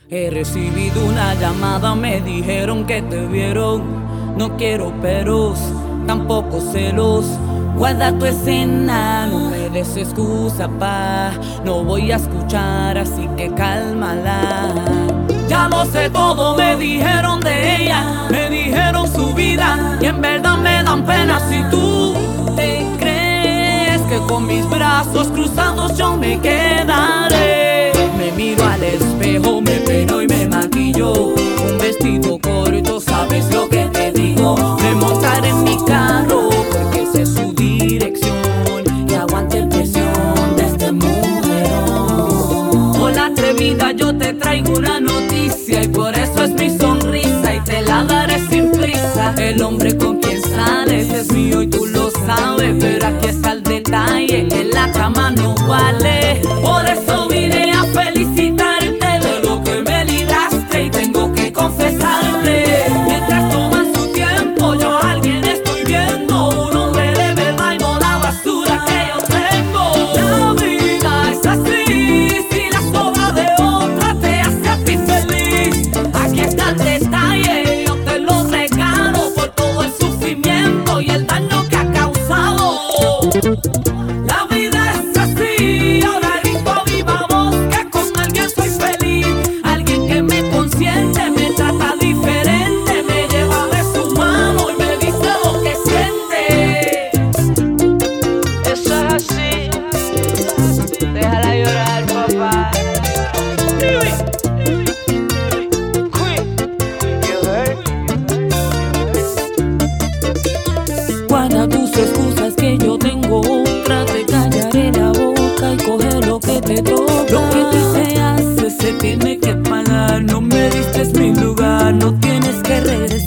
He recibido una llamada, me dijeron que te vieron. No quiero peros, tampoco celos. Guarda tu escena, no me des excusa, pa. No voy a escuchar, así que cálmala. Ya lo sé todo, me dijeron de ella, me dijeron su vida, y en verdad me dan pena si tú te crees que con mis brazos cruzados yo me quedaré. Me miro al espejo, me peino y me maquillo. Un vestido corto, ¿sabes lo que te digo? Me montaré en mi carro porque sé su dirección y aguante presión de este mujerón. Hola atrevida, yo te traigo una noticia y por eso es mi sonrisa y te la daré sin prisa. El hombre con quien sales es mío y tú lo sabes, pero aquí está el detalle, que la cama no vale. Por eso vine a felicitarte de lo que me libraste y tengo que confesarte. Mientras tomas su tiempo, yo a alguien estoy viendo, un hombre de verdad y no la basura que yo tengo. La vida es así, si la sobra de otra te hace a ti feliz. Aquí está el detalle, yo te lo regalo por todo el sufrimiento y el daño que ha causado. La vida es así, ahora grito a viva voz que con alguien soy feliz. Alguien que me consiente, me trata diferente, me lleva de su mano y me dice lo que siente. Eso es así, déjala llorar, papá. Guarda tus excusas que yo tengo otra, te callaré la boca y coge lo que te toca. Lo que tú se hace se tiene que pagar, no me diste mi lugar, no tienes que regresar.